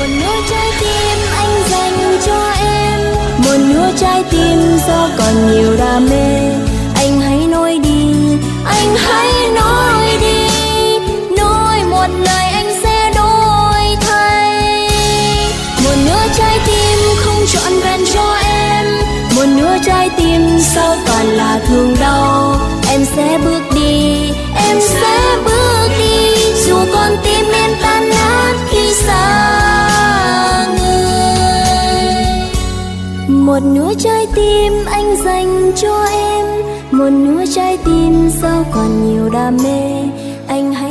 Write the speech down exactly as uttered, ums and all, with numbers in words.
Một nửa trái tim anh dành cho em, một nửa trái tim do còn nhiều đam mê. Anh hãy nói đi, anh hãy nói đi, nói một lời anh sẽ đổi thay. Một nửa trái tim không trọn vẹn cho em, một nửa trái tim sau toàn là thương đau. Em sẽ bước đi, em sẽ bước đi, dù con tim em tan nát khi xa người. Một nửa trái tim anh dành cho em, một nửa trái tim sao còn nhiều đam mê. Anh hãy